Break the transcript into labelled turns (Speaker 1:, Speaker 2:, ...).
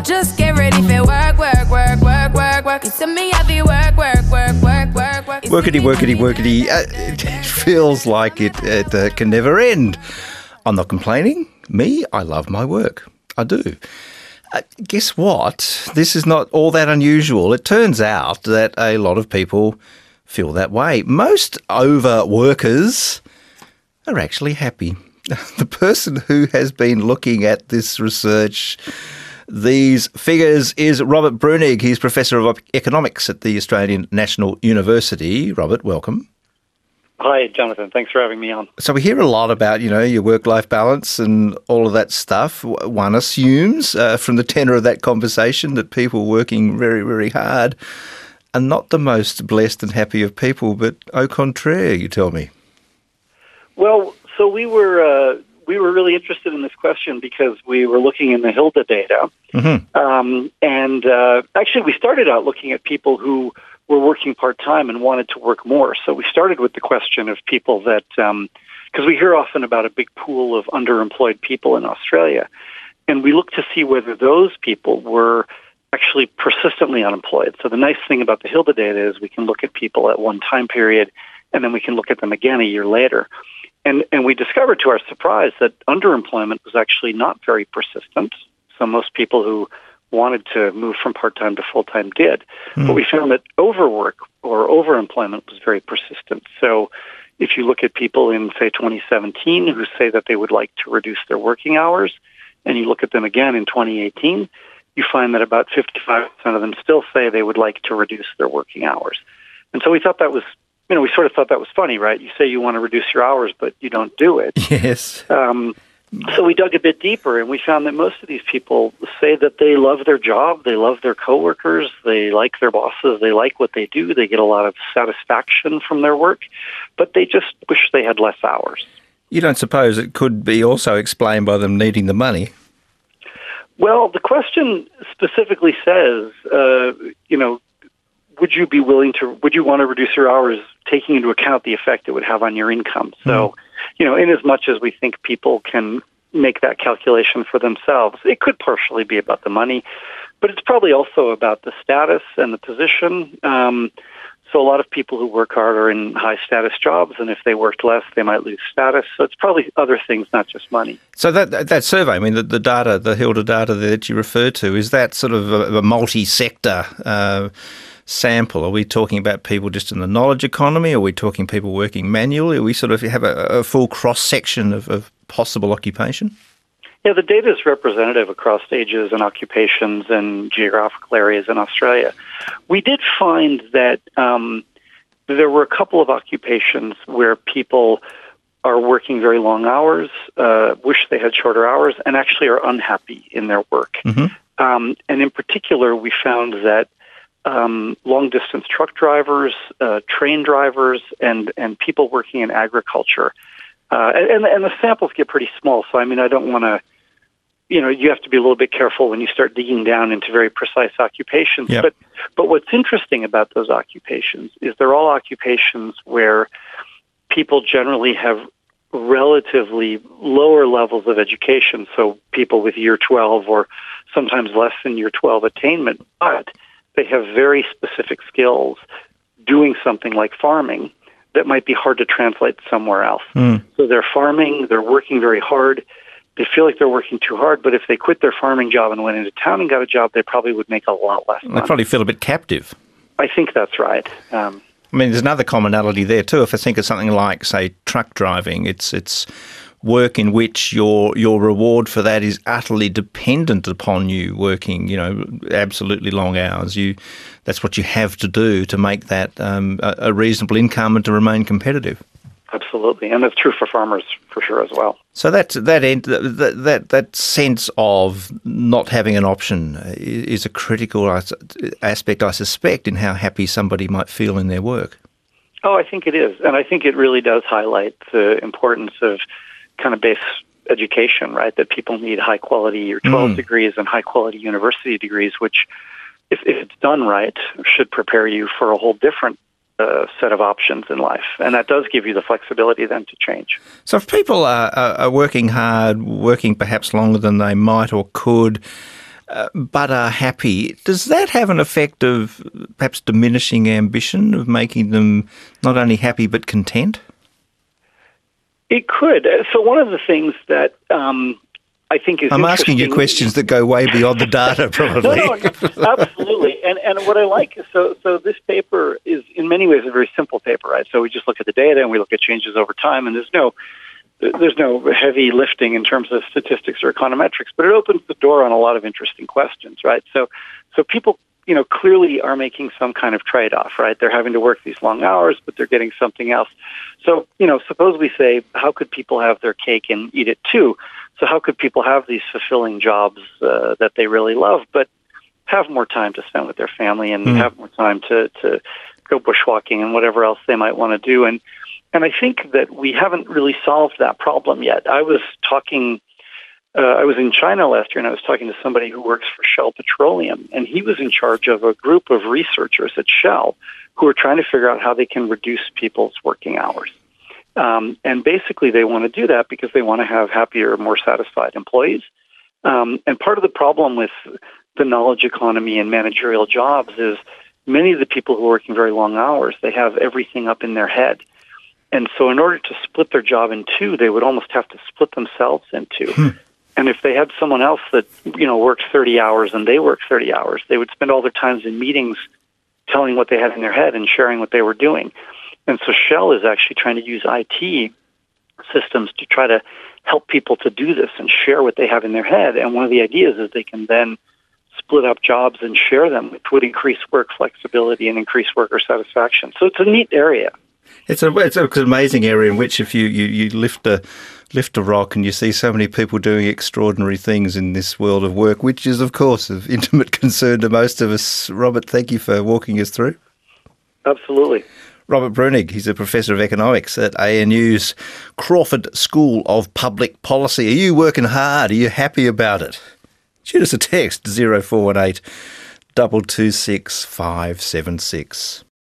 Speaker 1: Just get ready for work, work, work, work, work, work. You see me heavy work, work, work, work, work, work.
Speaker 2: Workity, workity, workity. It feels like it can never end. I'm not complaining. Me, I love my work. I do. Guess what? This is not all that unusual. It turns out that a lot of people feel that way. Most overworkers are actually happy. The person who has been looking at this research, these figures, is Robert Bruenig. He's Professor of Economics at the Australian National University. Robert, welcome.
Speaker 3: Hi, Jonathan. Thanks for having me on.
Speaker 2: So we hear a lot about, your work-life balance and all of that stuff. One assumes from the tenor of that conversation that people working very, very hard are not the most blessed and happy of people, but au contraire, you tell me.
Speaker 3: Well, so we were really interested in this question because we were looking in the Hilda data. Mm-hmm. Actually, we started out looking at people who were working part-time and wanted to work more. So we started with the question of people that, because we hear often about a big pool of underemployed people in Australia, and we looked to see whether those people were actually persistently unemployed. So the nice thing about the Hilda data is we can look at people at one time period, and then we can look at them again a year later. And we discovered to our surprise that underemployment was actually not very persistent. So most people who wanted to move from part-time to full-time did. But we found that overwork or overemployment was very persistent. So if you look at people in, say, 2017 who say that they would like to reduce their working hours, and you look at them again in 2018, you find that about 55% of them still say they would like to reduce their working hours. And so we thought that was, we sort of thought that was funny, right? You say you want to reduce your hours, but you don't do it.
Speaker 2: Yes.
Speaker 3: So we dug a bit deeper, and we found that most of these people say that they love their job, they love their coworkers, they like their bosses, they like what they do, they get a lot of satisfaction from their work, but they just wish they had less hours.
Speaker 2: You don't suppose it could be also explained by them needing the money?
Speaker 3: Well, the question specifically says, would you want to reduce your hours taking into account the effect it would have on your income? So, in as much as we think people can make that calculation for themselves, it could partially be about the money, but it's probably also about the status and the position. So a lot of people who work hard are in high-status jobs, and if they worked less, they might lose status. So it's probably other things, not just money.
Speaker 2: So that survey, the data, the Hilda data that you referred to, is that sort of a multi-sector sample? Are we talking about people just in the knowledge economy? Are we talking people working manually? Are we sort of have a full cross-section of possible occupation?
Speaker 3: Yeah, the data is representative across ages and occupations and geographical areas in Australia. We did find that there were a couple of occupations where people are working very long hours, wish they had shorter hours, and actually are unhappy in their work. Mm-hmm. And in particular, we found that long-distance truck drivers, train drivers, and people working in agriculture. And the samples get pretty small, so I don't want to, you have to be a little bit careful when you start digging down into very precise occupations.
Speaker 2: Yep.
Speaker 3: But what's interesting about those occupations is they're all occupations where people generally have relatively lower levels of education, so people with year 12 or sometimes less than year 12 attainment, but they have very specific skills doing something like farming that might be hard to translate somewhere else. So they're farming, they're working very hard, they feel like they're working too hard, but if they quit their farming job and went into town and got a job, they probably would make a lot less money.
Speaker 2: They probably feel a bit captive.
Speaker 3: I think that's right.
Speaker 2: There's another commonality there too. If I think of something like, say, truck driving, it's work in which your reward for that is utterly dependent upon you working, absolutely long hours. That's what you have to do to make that a reasonable income and to remain competitive.
Speaker 3: Absolutely, and that's true for farmers for sure as well.
Speaker 2: So that sense of not having an option is a critical aspect, I suspect, in how happy somebody might feel in their work.
Speaker 3: Oh, I think it is, and I think it really does highlight the importance of kind of base education, right? That people need high-quality year 12 degrees and high-quality university degrees, which, if it's done right, should prepare you for a whole different set of options in life. And that does give you the flexibility then to change.
Speaker 2: So if people are working hard, working perhaps longer than they might or could, but are happy, does that have an effect of perhaps diminishing ambition, of making them not only happy but content?
Speaker 3: It could. So one of the things that I think is
Speaker 2: I'm asking you questions that go way beyond the data, probably.
Speaker 3: No, absolutely. And what I like is, so this paper is in many ways a very simple paper, right? So we just look at the data and we look at changes over time, and there's no heavy lifting in terms of statistics or econometrics, but it opens the door on a lot of interesting questions, right? So people, clearly are making some kind of trade-off, right? They're having to work these long hours, but they're getting something else. So, suppose we say, how could people have their cake and eat it too? So how could people have these fulfilling jobs that they really love, but have more time to spend with their family and have more time to go bushwalking and whatever else they might want to do? And I think that we haven't really solved that problem yet. I was in China last year, and I was talking to somebody who works for Shell Petroleum, and he was in charge of a group of researchers at Shell who are trying to figure out how they can reduce people's working hours. And basically they want to do that because they want to have happier, more satisfied employees. And part of the problem with the knowledge economy and managerial jobs is many of the people who are working very long hours, they have everything up in their head. And so in order to split their job in two, they would almost have to split themselves in two. And if they had someone else that, worked 30 hours and they worked 30 hours, they would spend all their times in meetings telling what they had in their head and sharing what they were doing. And so Shell is actually trying to use IT systems to try to help people to do this and share what they have in their head. And one of the ideas is they can then split up jobs and share them, which would increase work flexibility and increase worker satisfaction. So it's a neat area.
Speaker 2: It's an amazing area in which if you lift a rock and you see so many people doing extraordinary things in this world of work, which is, of course, of intimate concern to most of us. Robert, thank you for walking us through.
Speaker 3: Absolutely.
Speaker 2: Robert Bruenig, he's a professor of economics at ANU's Crawford School of Public Policy. Are you working hard? Are you happy about it? Shoot us a text, 0418 226 576.